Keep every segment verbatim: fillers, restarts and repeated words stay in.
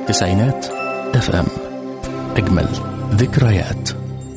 تسعينات اف ام، أجمل ذكريات.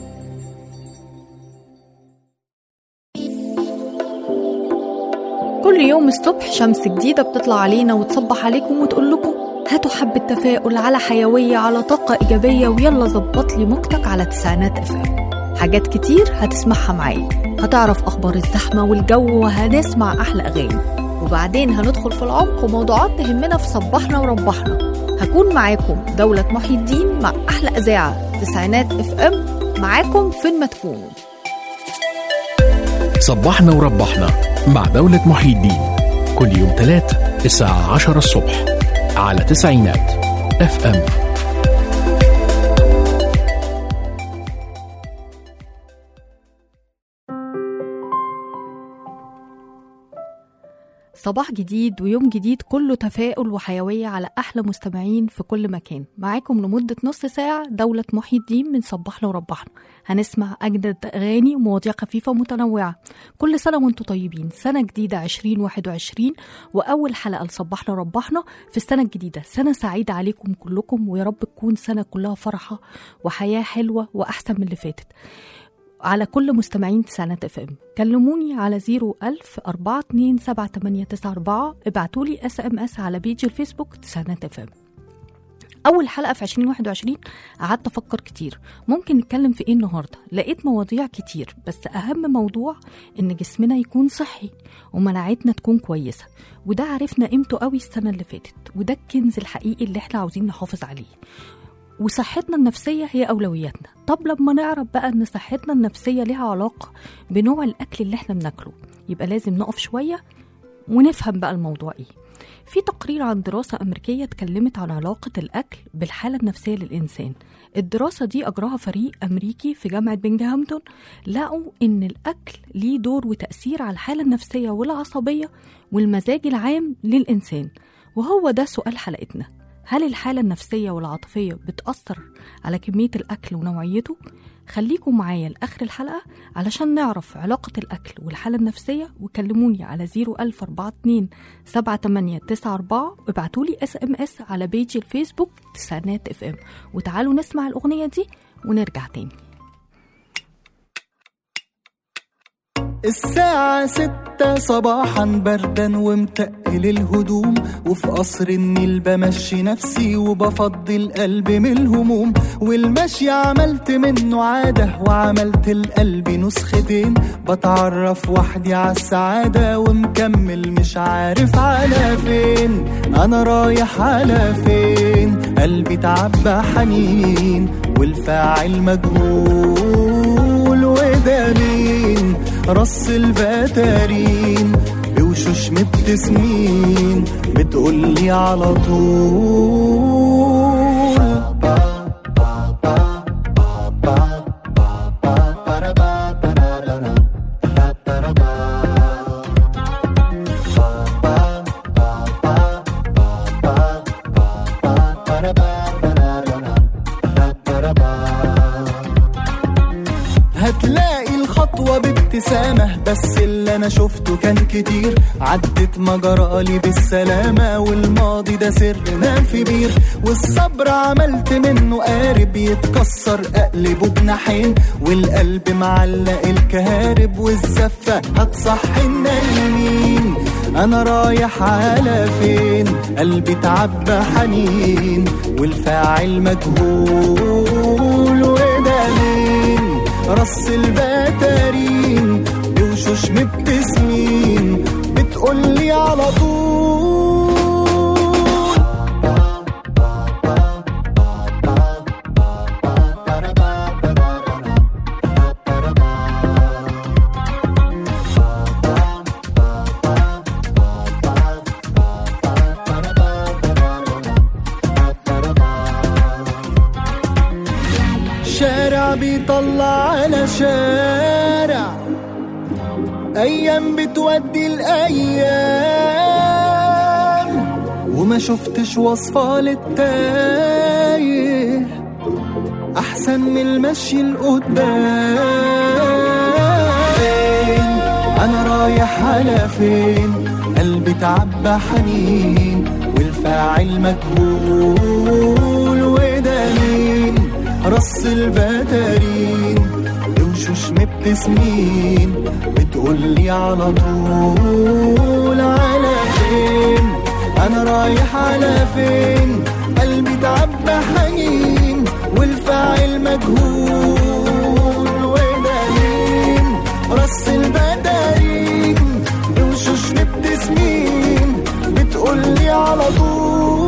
كل يوم الصبح شمس جديدة بتطلع علينا وتصبح عليكم وتقول لكم هاتوا حبة تفاؤل، على حيوية، على طاقة إيجابية، ويلا زبط لي موجتك على تسعينات اف ام. حاجات كتير هتسمعها معايا، هتعرف أخبار الزحمة والجو، وهنسمع أحلى أغاني، وبعدين هندخل في العمق وموضوعات تهمنا في صبحنا وربحنا. هكون معاكم دولة محي الدين مع أحلى إذاعة تسعينات اف ام، معاكم فين ما تكونوا. صبحنا وربحنا مع دولة محي الدين كل يوم ثلاث الساعة عشرة الصبح على تسعينات اف ام. صباح جديد ويوم جديد كله تفاؤل وحيوية على أحلى مستمعين في كل مكان. معاكم لمدة نص ساعة دولة محي الدين من صبحنا وربحنا. هنسمع أجدد أغاني ومواضيع خفيفة متنوعة. كل سنة وانتم طيبين، سنة جديدة عشرين واحد وعشرين، وأول حلقة لصبحنا وربحنا في السنة الجديدة. سنة سعيدة عليكم كلكم، ويا رب تكون سنة كلها فرحة وحياة حلوة وأحسن من اللي فاتت. على كل مستمعين تسعينات اف ام كلموني على زيرو ألف أربعة اتنين سبعة تمانية تسعة أربعة، ابعتولي اس ام اس على بيج الفيسبوك تسعينات اف ام. اول حلقه في عشرين واحد وعشرين قعدت افكر كتير ممكن نتكلم في ايه النهارده. لقيت مواضيع كتير، بس اهم موضوع ان جسمنا يكون صحي ومناعتنا تكون كويسه، وده عرفنا قيمته قوي السنه اللي فاتت، وده الكنز الحقيقي اللي احنا عاوزين نحافظ عليه. وصحتنا النفسية هي أولوياتنا. طب لما نعرف بقى أن صحتنا النفسية لها علاقة بنوع الأكل اللي احنا بناكله، يبقى لازم نقف شوية ونفهم بقى الموضوع ايه. في تقرير عن دراسة أمريكية اتكلمت عن علاقة الأكل بالحالة النفسية للإنسان. الدراسة دي أجراها فريق أمريكي في جامعة بنجهامتون. لقوا إن الأكل ليه دور وتأثير على الحالة النفسية والعصبية والمزاج العام للإنسان. وهو ده سؤال حلقتنا، هل الحالة النفسية والعاطفية بتأثر على كمية الأكل ونوعيته؟ خليكم معايا لآخر الحلقة علشان نعرف علاقة الأكل والحالة النفسية. وكلموني على زيرو ألف أربعة اتنين سبعة تمانية تسعة أربعة، وابعتولي اس ام اس على بيج الفيسبوك تسعينات اف ام. وتعالوا نسمع الأغنية دي ونرجع تاني. الساعة ستة صباحا بردا ومتقل الهدوم، وفي قصر النيل بمشي نفسي وبفضي قلبي من الهموم، والمشي عملت منه عادة وعملت القلب نسختين، بتعرف وحدي على السعادة ومكمل مش عارف على فين. أنا رايح على فين؟ قلبي تعبى حنين والفاعل مجهول، وده مين؟ رص البتارين بوشوش مبتسمين بتقولي على طول. هتلاقي الخطوة بابتسامة، بس اللي انا شفته كان كتير، عدت مجرالي بالسلامة والماضي ده سرنا في بير، والصبر عملت منه قارب يتكسر اقلبه بناحين، والقلب معلق الكهارب والزفة هتصحي النايمين. انا رايح على فين؟ قلبي تعبى حنين والفاعل مجهول، وده مين؟ رص البتارين بوشوش مبتسمين بتقولي على طول. شارع بيطلع على شارع، أيام بتودي الأيام، وما شفتش وصفة للتايه أحسن من المشي لقدام. أنا رايح على فين؟ قلبي تعبى حنين والفعل والفاعل مجهول. وده مين؟ رص البتارين بوشوش مبتسمين بتقولي على طول على فين؟ انا رايح على فين؟ قلبي تعبى حنين والفاعل مجهول. وده مين؟ رص البدارين بوشوش مبتسمين بتقولي على طول.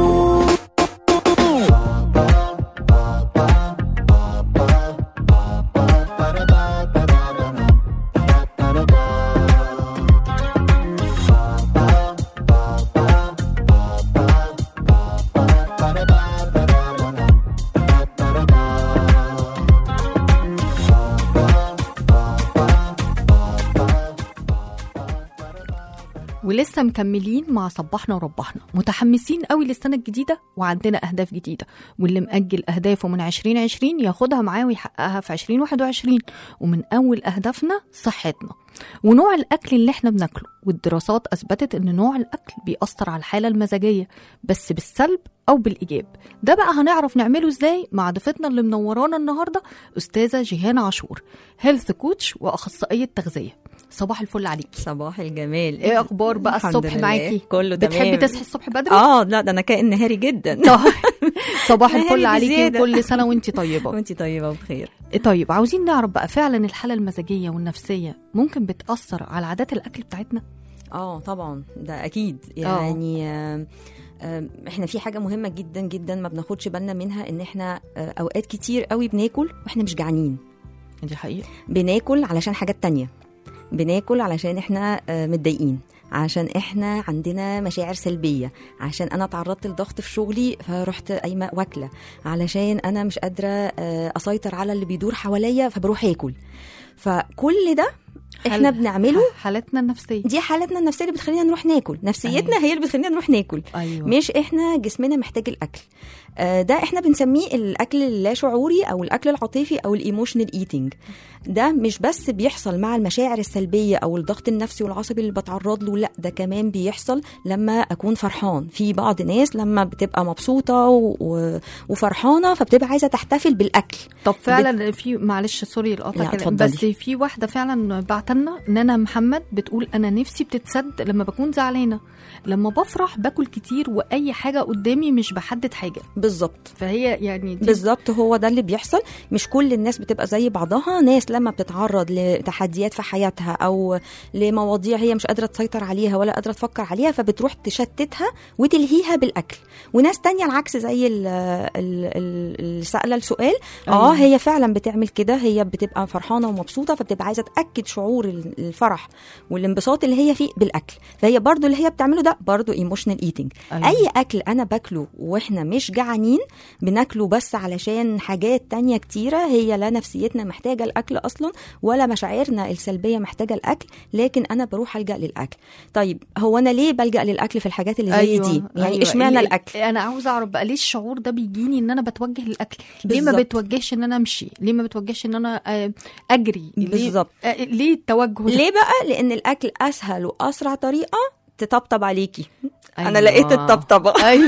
ولسه مكملين مع صباحنا وربحنا، متحمسين قوي للسنة الجديدة وعندنا أهداف جديدة، واللي مأجل أهدافه من عشرين عشرين ياخدها معاه ويحققها في عشرين واحد وعشرين. ومن أول أهدافنا صحتنا ونوع الأكل اللي احنا بناكله، والدراسات أثبتت أن نوع الأكل بيأثر على الحالة المزاجية بس بالسلب أو بالإيجاب. ده بقى هنعرف نعمله إزاي مع ضيفتنا اللي منورانا النهاردة أستاذة جيهان عاشور، هيلث كوتش وأخصائية تغذية. صباح الفل عليكي. صباح الجمال. ايه اخبار بقى الصبح معاكي؟ كله تمام. بتحبي تصحي الصبح بدري؟ اه لا ده انا كائن نهاري جدا. صباح الفل عليكي وكل سنه وانتي طيبه. وانتي طيبه وبخير. طيب عاوزين نعرف بقى فعلا الحاله المزاجيه والنفسيه ممكن بتاثر على عادات الاكل بتاعتنا؟ اه طبعا ده اكيد يعني. آه. احنا في حاجه مهمه جدا جدا ما بناخدش بالنا منها، ان احنا اوقات كتير قوي بناكل واحنا مش جعانين. دي حقيقه. بناكل علشان حاجات تانية، بناكل علشان احنا متضايقين، عشان احنا عندنا مشاعر سلبيه، عشان انا تعرضت لضغط في شغلي فرحت قايمه واكله، علشان انا مش قادره اسيطر على اللي بيدور حواليا فبروح اكل. فكل ده احنا بنعمله. حالتنا النفسيه دي حالتنا النفسيه اللي بتخلينا نروح ناكل، نفسيتنا أيوة. هي اللي بتخلينا نروح ناكل. أيوة. مش احنا جسمنا محتاج الاكل. ده احنا بنسميه الاكل اللا شعوري او الاكل العاطفي او الايموشنال ايتينج. ده مش بس بيحصل مع المشاعر السلبيه او الضغط النفسي والعصبي اللي بتعرض له، لا ده كمان بيحصل لما اكون فرحان. في بعض ناس لما بتبقى مبسوطه و... وفرحانه فبتبقى عايزه تحتفل بالاكل. طب فعلا بت... في معلش سوري القطع بس في واحده فعلا بعتلنا ان انا محمد بتقول انا نفسي بتتسد لما بكون زعلانه، لما بفرح باكل كتير واي حاجه قدامي مش بحدد حاجه. بالظبط. فهي يعني بالظبط هو ده اللي بيحصل. مش كل الناس بتبقى زي بعضها. ناس لما بتتعرض لتحديات في حياتها او لمواضيع هي مش قادره تسيطر عليها ولا قادره تفكر عليها فبتروح تشتتها وتلهيها بالاكل. وناس تانية العكس زي اللي سأله السؤال. اه أيوة. هي فعلا بتعمل كده، هي بتبقى فرحانه ومبسوطه فبتبقى عايزه تاكد شعور الفرح والانبساط اللي هي فيه بالاكل. فهي برضو اللي هي بتعمله ده برضو ايموشنال ايتينج. أيوة. اي اكل انا باكله واحنا مش جعانين بناكله بس علشان حاجات تانية كتيره، هي لا نفسيتنا محتاجه الاكل اصلا ولا مشاعرنا السلبيه محتاجه الاكل، لكن انا بروح الجا للاكل. طيب هو انا ليه بلجا للاكل في الحاجات اللي زي أيوة. دي يعني أيوة. اشمعنى الاكل؟ انا عاوزه اعرف بقى ليه الشعور ده بيجيني ان انا بتوجه للاكل؟ ليه ما بتوجهش ان انا امشي؟ ليه ما بتوجهش ان انا اجري؟ بالظبط. ليه, ليه التوجه ده؟ ليه بقى؟ لان الاكل اسهل واسرع طريقه تطبطب عليكي. أيوة. انا لقيت الطبطبه. ايوه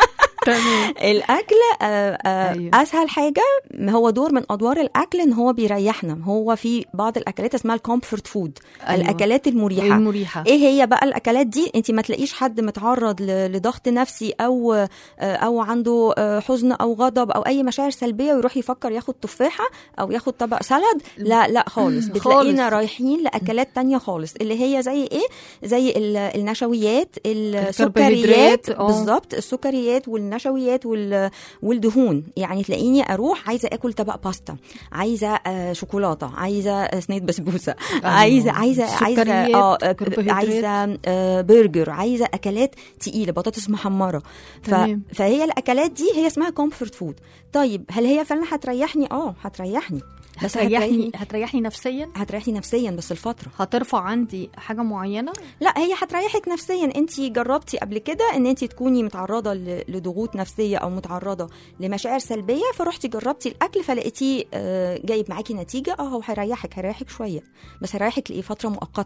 الاكل آآ آآ أيوة. اسهل حاجه. هو دور من ادوار الاكل ان هو بيريحنا. هو في بعض الاكلات اسمها الكومفورت فود. أيوة. الاكلات المريحه. المريحه ايه هي بقى الاكلات دي؟ انت ما تلاقيش حد متعرض لضغط نفسي او او عنده حزن او غضب او اي مشاعر سلبيه ويروح يفكر ياخد تفاحه او ياخد طبق سلد. لا لا خالص. بتلاقينا رايحين لاكلات تانية خالص اللي هي زي ايه؟ زي النشويات، السكريات. بالظبط. السكريات وال النشويات والدهون. يعني تلاقيني اروح عايزه اكل طبق باستا، عايزه شوكولاته، عايزه صينيه بسبوسه، عايزه عايزه عايزه اه عايزه برجر، عايزه اكلات تقيله، بطاطس محمره. فهي الاكلات دي هي اسمها كومفورت فود. طيب هل هي فعلا هتريحني؟ اه هتريحني. بس هتريحني هتريحني نفسيا. هتريحني نفسيا بس الفتره. هترفع عندي حاجه معينه؟ لا هي هتريحك نفسيا. انت جربتي قبل كده ان انت تكوني متعرضه لضغوط نفسيه او متعرضه لمشاعر سلبيه فروحتي جربتي الاكل فلقيتيه جايب معاكي نتيجه؟ اه هو هيريحك، هيريحك شويه بس هيريحك لايه؟ فتره مؤقته.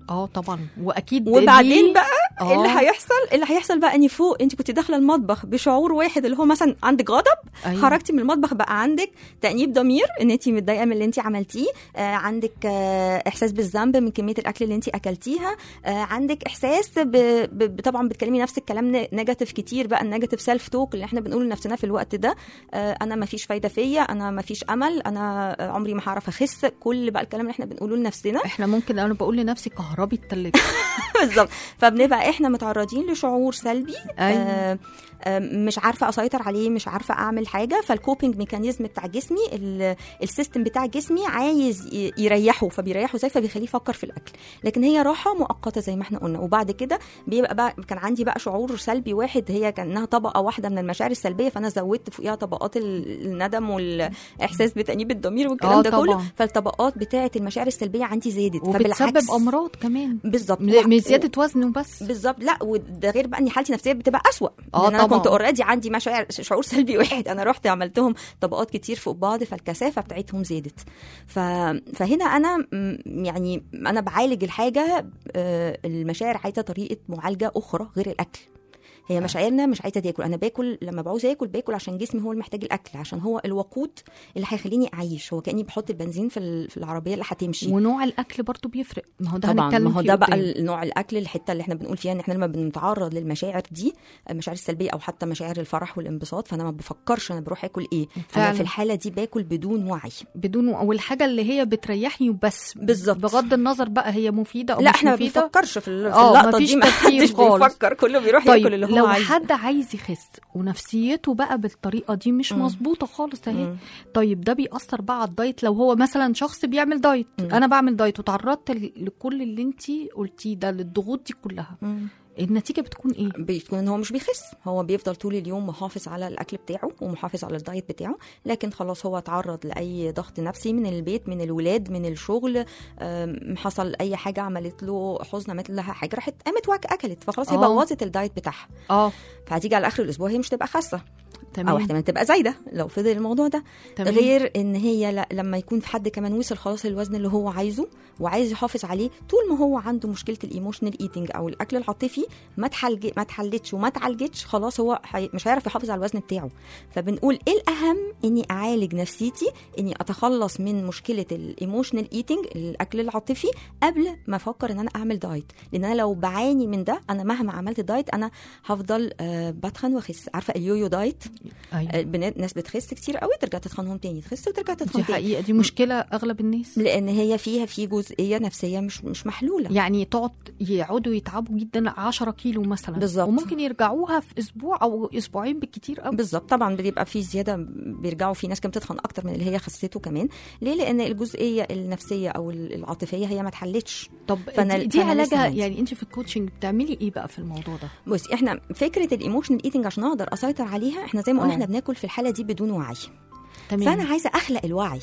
اه طبعا، واكيد وبعدين دي- بقى آه. اللي هيحصل اللي هيحصل بقى ان فوق انت كنت داخله المطبخ بشعور واحد اللي هو مثلا عندك غضب، أيوة. خرجتي من المطبخ بقى عندك تأنيب ضمير ان انت متضايقه من اللي انت عملتيه، آه عندك آه احساس بالذنب من كميه الاكل اللي انت اكلتيها، آه عندك احساس ب... ب... طبعا بتكلمي نفس الكلام نيجاتيف كتير بقى، النيجاتيف سيلف توك اللي احنا بنقوله لنفسنا في الوقت ده، آه انا ما فيش فايده فيا، انا ما فيش امل، انا آه عمري ما هعرف اخس، كل بقى الكلام اللي احنا بنقوله لنفسنا. احنا ممكن انا بقول لنفسي كهربي التلاجة. بالظبط. فبنبقى احنا متعرضين لشعور سلبي، أيوة. آه آه مش عارفه اسيطر عليه، مش عارفه اعمل حاجه، فالكوبينج ميكانيزم بتاع جسمي، السيستم بتاع جسمي عايز ي- يريحه، فبيريحه زي فبيخليه يفكر في الاكل، لكن هي راحه مؤقته زي ما احنا قلنا. وبعد كده بيبقى بقى كان عندي بقى شعور سلبي واحد، هي كانها طبقه واحده من المشاعر السلبيه، فانا زودت فوقيها طبقات ال- الندم والاحساس بتأنيب الضمير والكلام آه ده كله، طبعاً. فالطبقات بتاعه المشاعر السلبيه عندي زادت، وبتسبب امراض كمان، بالظبط، م- مش زياده وزن وبس. بالظبط. لا وده غير بقى ان حالتي النفسيه بتبقى اسوأ، آه لأن انا طبعاً. كنت اوريدي عندي مشاعر شعور سلبي واحد، انا رحت عملتهم طبقات كتير فوق بعض، فالكثافه بتاعتهم زادت. ف... فهنا انا م- يعني انا بعالج الحاجه، آه، المشاعر عايزه طريقه معالجه اخرى غير الاكل. هي مشاعرنا مش عايزه تاكل، انا باكل لما بعوز اكل باكل عشان جسمي هو اللي محتاج الاكل، عشان هو الوقود اللي هيخليني اعيش، هو كاني بحط البنزين في ال- في العربيه اللي هتمشي. ونوع الاكل برضو بيفرق، ما هو ده طبعا، هنتكلم ما هو فيه ده بقى قدام. نوع الاكل، الحته اللي احنا بنقول فيها ان احنا لما بنتعرض للمشاعر دي، المشاعر السلبيه او حتى مشاعر الفرح والانبساط، فانا ما بفكرش انا بروح اكل ايه، فعلا. انا في الحاله دي باكل بدون وعي، بدون، او الحاجه اللي هي بتريحني وبس، بالظبط. بغض النظر بقى هي مفيده او لا مش احنا ما مفيده. بنفكرش في ال- في آه، اللقطه مفيش دي، ما تفكير حدش خالص. بيفكر، كله بيروح طيب ياكل اللي هو لو عايزه. حد عايز يخس ونفسيته بقى بالطريقه دي مش مم. مظبوطه خالص اهي، مم. طيب ده بيأثر بقى على الدايت؟ لو هو مثلا شخص بيعمل دايت، مم. انا بعمل دايت وتعرضت ل- لكل اللي انتي قلتيه ده، للضغوط دي كلها، مم. النتيجه بتكون ايه؟ بيكون هو مش بيخس، هو بيفضل طول اليوم محافظ على الاكل بتاعه ومحافظ على الدايت بتاعه، لكن خلاص هو اتعرض لاي ضغط نفسي من البيت، من الولاد، من الشغل، أم، حصل اي حاجه عملت له حزن، عملت لها حاجه، راحت قامت واك اكلت، فخلاص هي آه. بوظت الدايت بتاعها، اه فهتيجي على اخر الاسبوع هي مش تبقى خاسه، او تمام احتمال تبقى زايده لو فضل الموضوع ده. تمام. غير ان هي لا، لما يكون في حد كمان وصل خلاص الوزن اللي هو عايزه وعايز يحافظ عليه، طول ما هو عنده مشكله الايموشنال ايتنج او الاكل العاطفي ما تحلج ما اتحلتش وما اتعالجتش، خلاص هو حي... مش هيعرف يحافظ على الوزن بتاعه. فبنقول ايه الاهم؟ اني اعالج نفسيتي، اني اتخلص من مشكله الايموشنال ايتنج الاكل العاطفي قبل ما افكر ان انا اعمل دايت، لان انا لو بعاني من ده انا مهما عملت دايت انا هفضل آه بتخن واخس. عارفه اليويو دايت؟ ايوه البنات ناس بتخس كتير قوي ترجع تتخنهم تاني، تخس وترجع دي تتخن تاني، حقيقه، دي مشكله اغلب الناس، لان هي فيها في جزئيه نفسيه مش مش محلوله. يعني تقعد يقعدوا يتعبوا جدا عشرة كيلو مثلا، بالظبط. وممكن يرجعوها في اسبوع او اسبوعين بالكتير قوي. بالظبط، طبعا بيبقى في زياده، بيرجعوا في ناس كانت بتتخن اكتر من اللي هي خسته كمان. ليه؟ لان الجزئيه النفسيه او العاطفيه هي ما اتحلتش. طب فأنا- دي, دي فأنا لسه علاجها عندي. يعني انت في الكوتشنج بتعملي ايه بقى في الموضوع ده؟ بصي، احنا فكره الايموشنال ايتنج عشان اقدر اسيطر عليها، احنا زي ما قلنا أوه. احنا بناكل في الحاله دي بدون وعي، تمام. فانا عايزه اخلق الوعي.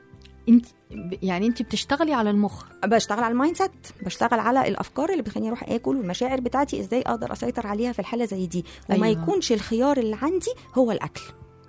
انت يعني انت بتشتغلي على المخ، بشتغل على المايند سيت، بشتغل على الافكار اللي بتخليني اروح اكل، والمشاعر بتاعتي ازاي اقدر اسيطر عليها في الحاله زي دي، وما أيوة. يكونش الخيار اللي عندي هو الاكل.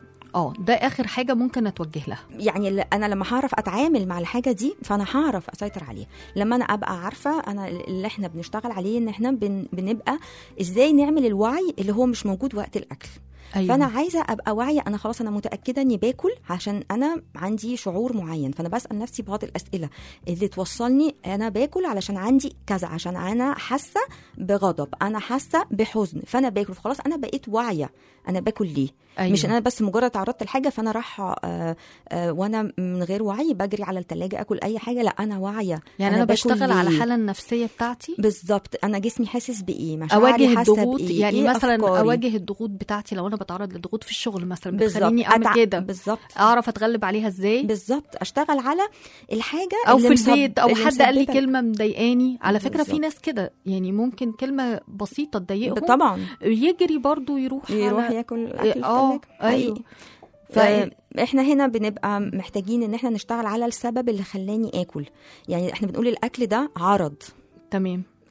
اه ده اخر حاجه ممكن اتوجه لها. يعني اللي انا لما هعرف اتعامل مع الحاجه دي فانا هعرف اسيطر عليها. لما انا ابقى عارفه انا اللي احنا بنشتغل عليه ان احنا بن بنبقى ازاي نعمل الوعي اللي هو مش موجود وقت الاكل. أيوة. فانا عايزه ابقى واعيه، انا خلاص انا متاكده اني باكل عشان انا عندي شعور معين، فانا بسال نفسي بعض الاسئله اللي توصلني انا باكل علشان عندي كذا، عشان انا حاسه بغضب، انا حاسه بحزن، فانا باكل، فخلاص انا بقيت واعيه انا باكل ليه. أيوة. مش ان انا بس مجرد تعرضت لحاجه فانا راح آه آه وانا من غير وعي بجري على الثلاجه اكل اي حاجه، لا انا واعيه. يعني انا, أنا بشتغل ليه؟ على الحاله النفسيه بتاعتي بالظبط، انا جسمي حاسس بايه، مشاعري اواجه حاسه الضغوط، بايه، يعني إيه مثلا أفكاري؟ اواجه الضغوط بتاعتي لو انا بتعرض لضغوط في الشغل مثلا بالظبط. بتخليني اعمل أتع... كده، بالظبط، اعرف اتغلب عليها ازاي، بالظبط، اشتغل على الحاجه او اللي في مسب... البيت او اللي حد قال لي مسببة- كلمه مضايقاني. على فكره بالظبط. في ناس كده يعني ممكن كلمه بسيطه تضايقهم طبعا يجري برضو يروح يروح على... ياكل اكل اه الثلاجه. ايوه. فاحنا هنا بنبقى محتاجين ان احنا نشتغل على السبب اللي خلاني اكل. يعني احنا بنقول الاكل ده عرض، تمام.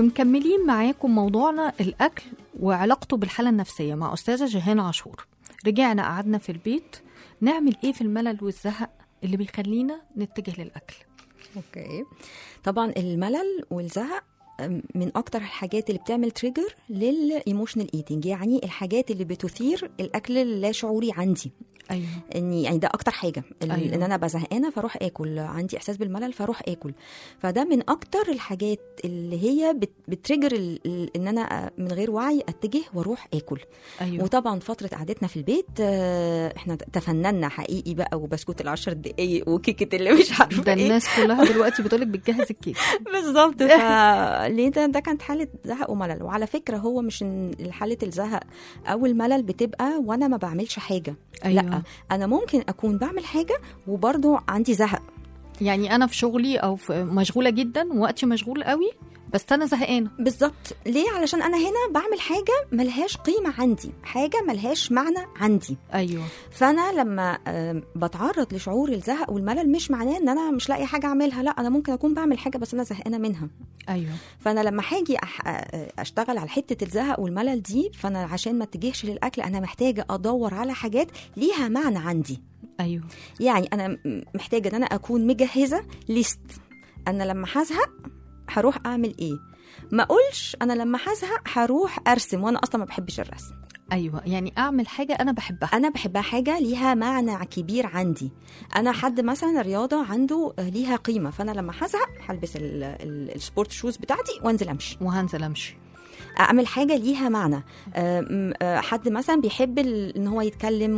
ومكملين معاكم موضوعنا الأكل وعلاقته بالحالة النفسية مع أستاذة جيهان عاشور. رجعنا قعدنا في البيت، نعمل إيه في الملل والزهق اللي بيخلينا نتجه للأكل؟ اوكي، طبعا الملل والزهق من اكتر الحاجات اللي بتعمل تريجر للايموشنال ايتنج، يعني الحاجات اللي بتثير الاكل اللا شعوري عندي. ايوه، اني يعني ده اكتر حاجه، أيوة. ان انا بزهقانه فاروح اكل، عندي احساس بالملل فاروح اكل. فده من اكتر الحاجات اللي هي بت بتريجر ان انا من غير وعي اتجه واروح اكل. أيوة. وطبعا فتره قعدتنا في البيت احنا تفننا حقيقي بقى، وبسكوت العشر دقايق وكيكه اللي مش عارفه ده ايه. الناس كلها دلوقتي بتقولك بتجهز الكيك. بالظبط. فليه ده ده كانت حاله زهق وملل. وعلى فكره هو مش ان حاله الزهق او الملل بتبقى وانا ما بعملش حاجه. أيوة. لا، انا ممكن اكون بعمل حاجه وبرضو عندي زهق. يعني انا في شغلي او في مشغوله جدا ووقتي مشغول قوي، بس انا زهقانه. بالظبط. ليه؟ علشان انا هنا بعمل حاجه ملهاش قيمه عندي، حاجه ملهاش معنى عندي. ايوه. فانا لما بتعرض لشعور الزهق والملل مش معناه ان انا مش لاقي حاجه اعملها، لا، انا ممكن اكون بعمل حاجه بس انا زهقانه منها. ايوه. فانا لما هاجي اشتغل على حته الزهق والملل دي، فانا عشان ما اتجهش للاكل انا محتاجه ادور على حاجات ليها معنى عندي. ايوه. يعني انا محتاجه ان انا اكون مجهزه ليست، انا لما هزهق هروح اعمل ايه. ما اقولش انا لما هزهق هروح ارسم وانا اصلا ما بحبش الرسم. ايوه، يعني اعمل حاجه انا بحبها. انا بحبها، حاجه ليها معنى كبير عندي. انا حد مثلا الرياضه عنده ليها قيمه، فانا لما هزهق هلبس السبورت شوز بتاعتي وانزل امشي وهنزل امشي اعمل حاجه ليها معنى. حد مثلا بيحب ان هو يتكلم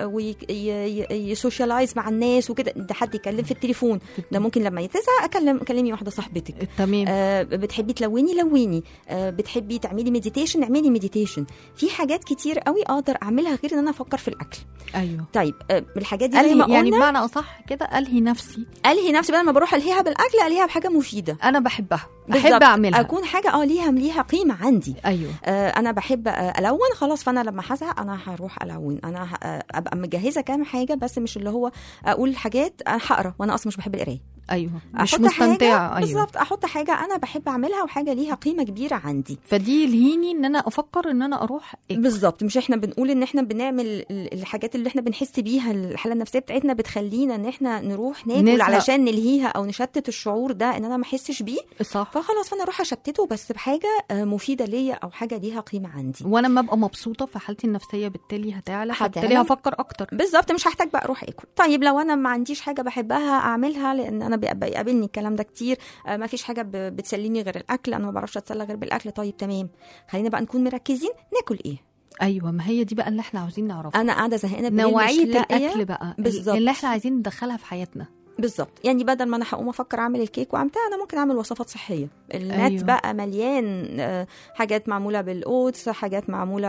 ويسوشيالايز مع الناس وكده، ده حد يتكلم في التليفون، ده ممكن لما يتزهق اكلم كلمي واحده صاحبتك. تمام. بتحبي تلوني لوني، بتحبي تعملي مديتيشن اعملي مديتيشن. في حاجات كتير قوي اقدر اعملها غير ان انا افكر في الاكل. ايوه. طيب الحاجات دي زي ما قلنا يعني بمعنى اصح كده الهي نفسي الهي نفسي بدل ما بروح الهيها بالاكل الهيها بحاجه مفيده انا بحبها، بحب اعملها، اكون حاجه اه ليها ليها قيمه عندي. ايوه. آه انا بحب الون، خلاص فانا لما هزهق انا هروح الون. انا ابقى مجهزه كام حاجه، بس مش اللي هو اقول حاجات انا هقرا وانا اصلا مش بحب القرايه. ايوه، مش مستمتعه. أيوة. بالظبط، احط حاجه انا بحب اعملها وحاجه ليها قيمه كبيره عندي، فدي يلهيني ان انا افكر ان انا اروح إيه؟ بالظبط. مش احنا بنقول ان احنا بنعمل الحاجات اللي احنا بنحس بيها، الحاله النفسيه بتاعتنا بتخلينا ان احنا نروح ناكل نزهق. علشان نلهيها او نشتت الشعور ده ان انا ما احسش بيه. صح. فخلاص فانا اروح اشتته بس بحاجه مفيده ليا او حاجه ليها قيمه عندي، وانا ما ابقى مبسوطه فحالتي النفسيه بالتالي هتعلى، بالتالي هفكر اكتر. بالظبط، مش هحتاج بقى اروح اكل. طيب لو انا ما عنديش حاجه بحبها اعملها، لان انا بيقابلني الكلام ده كتير، ما فيش حاجه بتسليني غير الاكل، انا ما بعرفش اتسلى غير بالاكل. طيب تمام، خلينا بقى نكون مركزين ناكل ايه. ايوه، ما هي دي بقى اللي احنا عاوزين نعرفها. انا قاعده زهقانه نوعيه الاكل بقى بالزبط. اللي احنا عايزين ندخلها في حياتنا. بالظبط. يعني بدل ما انا هقوم افكر اعمل الكيك وعملتها، انا ممكن اعمل وصفات صحيه. النت أيوه. بقى مليان حاجات معموله بالاوتس، حاجات معموله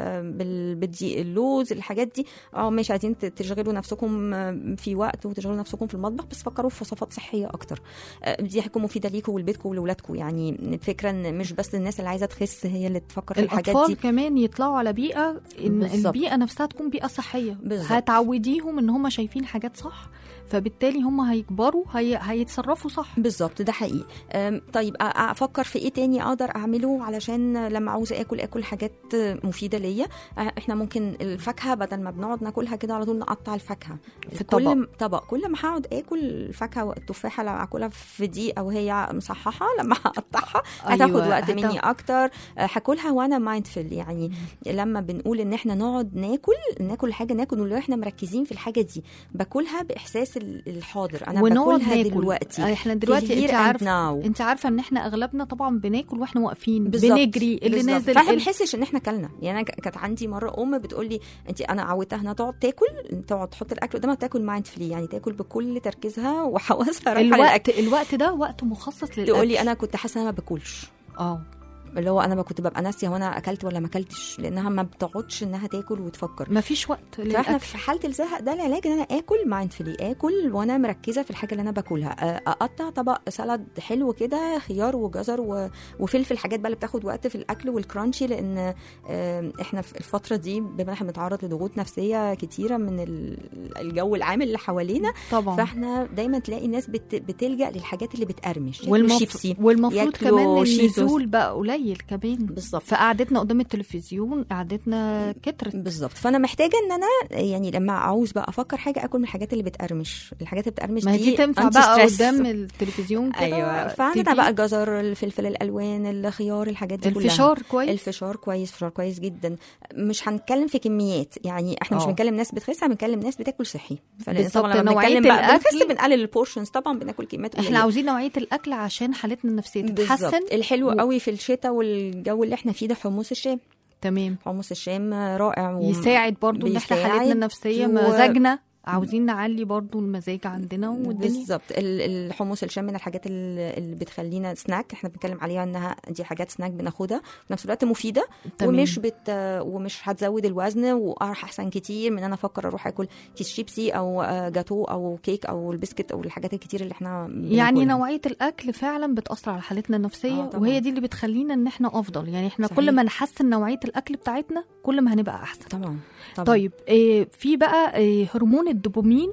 بالدقيق اللوز، الحاجات دي اه مش عايزين تشغلوا نفسكم في وقت وتشغلوا نفسكم في المطبخ، بس فكروا في وصفات صحيه اكتر. دي هتكون مفيده ليكم ولبيتكم ولولادكم. يعني الفكره ان مش بس الناس اللي عايزه تخس هي اللي تفكر في الحاجات دي، الاطفال كمان يطلعوا على بيئه ان بالزبط. البيئه نفسها تكون بيئه صحيه، بالزبط. هتعوديهم ان هم شايفين حاجات صح، فبالتالي هم هيكبروا هي... هيتصرفوا صح. بالظبط، ده حقيقي. طيب افكر في ايه تاني اقدر اعمله علشان لما عاوزه اكل اكل حاجات مفيده ليا. احنا ممكن الفاكهه بدل ما بنقعد ناكلها كده على طول نقطع الفاكهه في كل طبق. طبق كل ما هقعد اكل الفاكهه والتفاحه لو اكلها في دقيقه وهي مصححه، لما هقطعها هتاخد أيوة. وقت مني هتاخد. اكتر. هاكلها وانا مايندفul. يعني لما بنقول ان احنا نقعد ناكل ناكل حاجه ناكل ولو احنا مركزين في الحاجه دي، باكلها باحساس الحاضر، انا باكلها دلوقتي. احنا دلوقتي انت عارفه انت عارفه ان احنا اغلبنا طبعا بناكل واحنا واقفين بنجري اللي بالزبط. نازل فاحنا بنحسش ان احنا كلنا. يعني انا كانت عندي مره ام بتقول لي انت انا عودتها انها تقعد تاكل تقعد تحط الاكل قدامها تاكل مايندفلي، يعني تاكل بكل تركيزها وحواسها رايحه الوقت الوقت ده وقت مخصص للاكل. تقول لي انا كنت حاسه انا ما باكلش. اه اللي هو انا كنت ببقى ناسيه هو انا اكلت ولا ما اكلتش، لانها ما بتقعدش انها تاكل وتفكر. مفيش وقت فاحنا للأكل. في حاله الزهق ده العلاج ان انا اكل مايندفولي، اكل وانا مركزه في الحاجه اللي انا باكلها. اقطع طبق سلطه حلو كده، خيار وجزر و... وفلفل، حاجات بقى اللي بتاخد وقت في الاكل والكرانشي، لان احنا في الفتره دي بما احنا بنتعرض لضغوط نفسيه كتيره من الجو العام اللي حوالينا طبعا. فاحنا دايما تلاقي الناس بت... بتلجأ للحاجات اللي بتقرمش، والمف... والمفروض كمان النزول بقى قليل كمان. بالظبط. فقعدتنا قدام التلفزيون قعدتنا كترت. بالظبط. فانا محتاجه ان انا يعني لما اعوز بقى افكر حاجه اكل من الحاجات اللي بتقرمش، الحاجات اللي بتقرمش ما دي دي تنفع بقى قدام التلفزيون كده. ايوه. فعندنا بقى الجزر، الفلفل الالوان، الخيار، الحاجات دي كلها. الفشار كويس. الفشار كويس، فشار كويس جدا. مش هنتكلم في كميات، يعني احنا أوه. مش بنتكلم ناس بتخس، بنتكلم ناس بتاكل صحي. بالظبط. نوعيه الاكل بنقلل البورشنز طبعا، بناكل كميات قليله. احنا عاوزين نوعيه الاكل عشان حالتنا النفسيه تتحسن. الحلو و... قوي في الشتاء والجو اللي احنا فيه ده حمص الشام. تمام. حمص الشام رائع و... يساعد برضو ان احنا حالتنا النفسيه و... مزاجنا عاوزين نعلي برضو المزاج عندنا والدنيا. بالظبط. الحمص الشام من الحاجات اللي بتخلينا سناك، احنا بنتكلم عليها انها دي حاجات سناك بناخدها في نفس الوقت مفيده. تمام. ومش بت ومش هتزود الوزن، وارح احسن كتير من انا افكر اروح اكل كيس شيبسي او جاتو او كيك او البسكت او الحاجات الكتير اللي احنا بناكلها. يعني نوعيه الاكل فعلا بتاثر على حالتنا النفسيه. آه وهي دي اللي بتخلينا ان احنا افضل. يعني احنا صحيح. كل ما نحسن نوعيه الاكل بتاعتنا كل ما هنبقى احسن. طبعا, طبعا. طيب إيه في بقى إيه هرمون الدوبامين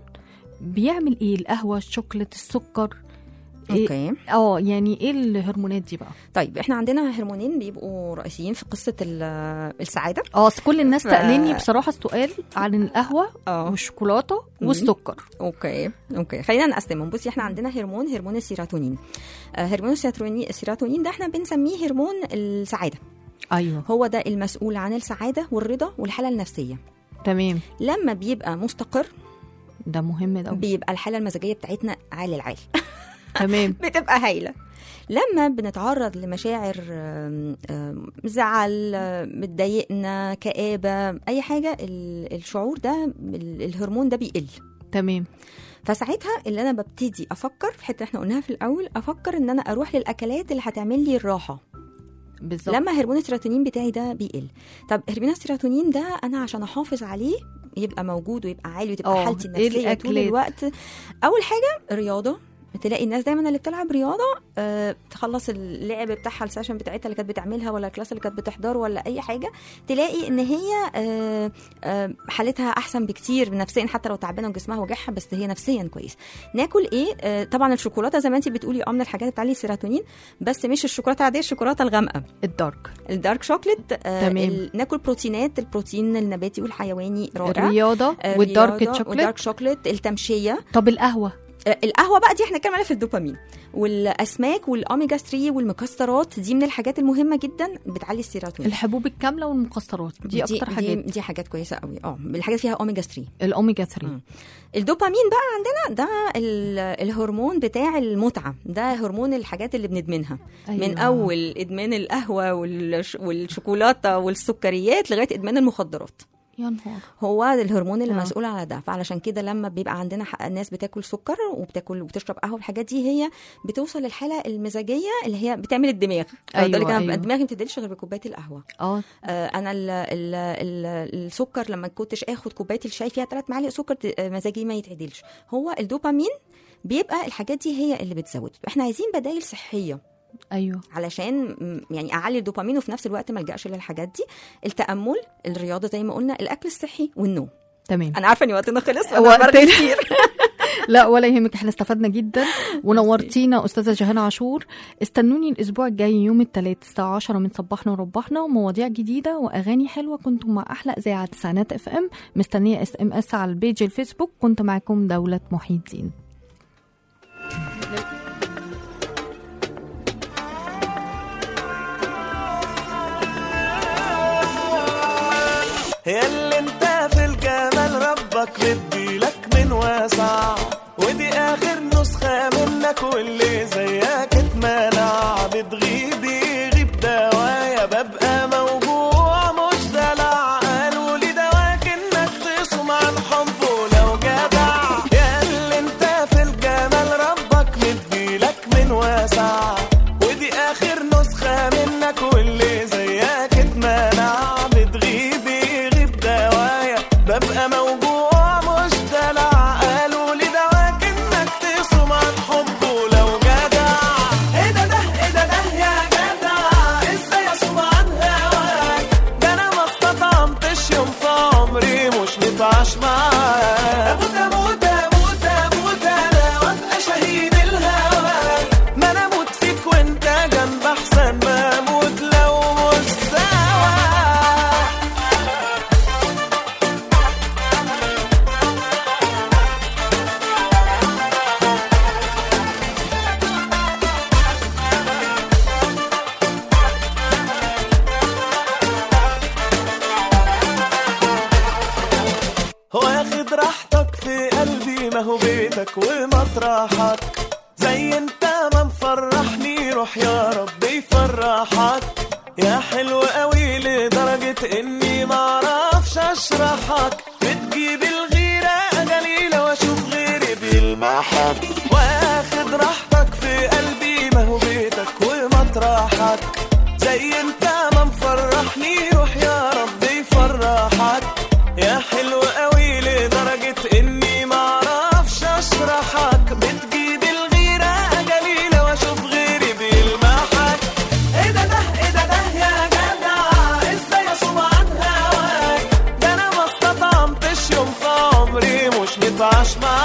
بيعمل ايه؟ القهوه، الشوكولاته، السكر. اوكي. اه يعني ايه الهرمونات دي بقى؟ طيب احنا عندنا هرمونين بيبقوا رئيسيين في قصه السعاده. اه كل الناس ف... تقلني بصراحه السؤال عن القهوه أوه. والشوكولاته والسكر. اوكي اوكي خلينا نقسمهم. بصي احنا عندنا هرمون هرمون السيروتونين. آه هرمون السيروتونين السيروتونين ده احنا بنسميه هرمون السعاده. ايوه. هو ده المسؤول عن السعاده والرضا والحاله النفسيه. تمام. لما بيبقى مستقر ده مهم ده. بيبقى الحاله المزاجيه بتاعتنا عالي العال. تمام. بتبقى هايله. لما بنتعرض لمشاعر زعل، متضايقنا، كآبه، اي حاجه، الشعور ده الهرمون ده بيقل. تمام. فساعتها اللي انا ببتدي افكر في حته احنا قلناها في الاول، افكر ان انا اروح للاكلات اللي هتعمل لي الراحه. بالظبط. لما هرمون السيروتونين بتاعي ده بيقل. طب هرمون السيروتونين ده انا عشان احافظ عليه يبقى موجود ويبقى عالي وتبقى حالتي النفسيه إيه طول الوقت، اول حاجه رياضه. بتلاقي الناس دايما اللي بتلعب رياضه أه تخلص اللعب بتاعها، السيشن بتاعتها اللي كانت بتعملها ولا الكلاس اللي كانت بتحضره ولا اي حاجه، تلاقي ان هي أه أه حالتها احسن بكتير نفسيا، حتى لو تعبانه وجسمها وجعها بس هي نفسيا كويس. ناكل ايه؟ أه طبعا الشوكولاته زي ما انت بتقولي اه من الحاجات بتعلي السيروتونين، بس مش الشوكولاته العاديه، الشوكولاته الغامقه، الدارك الدارك شوكليت. أه تمام. ناكل بروتينات، البروتين النباتي والحيواني رائع. الرياضه أه والدارك شوكليت والدارك شوكليت، التمشيه. طب القهوه؟ القهوه بقى دي احنا نتكلم عليها في الدوبامين، والاسماك والاوميجا ثلاثة والمكسرات، دي من الحاجات المهمه جدا بتعلي السيروتونين. الحبوب الكامله والمكسرات دي, دي اكتر دي حاجات. دي حاجات كويسه قوي. اه الحاجات فيها اوميجا ثلاثة. الاوميجا ثلاثة. م. الدوبامين بقى عندنا ده الهرمون بتاع المتعه، ده هرمون الحاجات اللي بندمنها. أيوة. من اول ادمان القهوه والشوكولاته والسكريات لغايه ادمان المخدرات. يا نهار. هو الهرمون اللي مسؤول على ده. فعلشان كده لما بيبقى عندنا الناس بتاكل سكر وبتاكل وبتشرب قهوه، الحاجات دي هي بتوصل للحاله المزاجيه اللي هي بتعمل الدماغ. أيوة أيوة. أيوة. دماغي ما بتديلش غير بكوبايه القهوه. اه انا ال ال ال السكر لما كنتش اخد كوبايه الشاي فيها ثلاث معالق سكر مزاجي ما يتعدلش. هو الدوبامين بيبقى الحاجات دي هي اللي بتزود. احنا عايزين بدائل صحيه. ايوه. علشان يعني اعلي الدوبامين وفي نفس الوقت ما الجاش للحاجات دي. التامل، الرياضه زي ما قلنا، الاكل الصحي والنوم. تمام. انا عارفه ان وقتنا خلص وقتنا كتير. لا ولا يهمك، احنا استفدنا جدا ونورتينا استاذه جهان عاشور. استنوني الاسبوع الجاي يوم الثلاث الساعه عشرة من صباحنا وربحنا، ومواضيع جديده واغاني حلوه. كنتم مع احلى اذاعه تسعينات اف ام. مستنيه اس ام اس على البيج الفيسبوك. كنت معاكم دوله محي الدين. ياللي انت في الجمال ربك مديلك من واسع، ودي اخر نسخة منك واللي زيك اتمنع. بتغيبي غيب دوايا، ببقى موجوع مش دلع. قالوا لي دواك انك تصوم عن حب ولو جدع. ياللي انت في الجمال ربك مديلك من واسع، ودي اخر نسخة منك واللي متعاش معاك. اموت اموت اموت اموت انا وابقى شهيد الهوى، ما انا اموت فيك وانت جنب احسن ما اموت لو مش سوا. واخد راحتك في قلبي، ما هو بيتك ومطرحك، زي انت ما مفرحني روح يا رب يفرحك. يا حلو قوي لدرجة اني معرفش اشرحك، بتجيب الغيرة قليلة واشوف غيري بيلمحك. واخد راحتك في قلبي، ما هو بيتك ومطرحك، زي انت ما مفرحني روح يا رب يفرحك. يا حلو قوي لدرجة اني معرفش اشرحك، بتجيب الغيرة قليلة واشوف غيري بيلمحك. ايه ده ده ايه ده ده يا جدع، ازاي اصوم عن هواك، ده انا ما استطعمتش يوم في عمري مش متعاش معاك.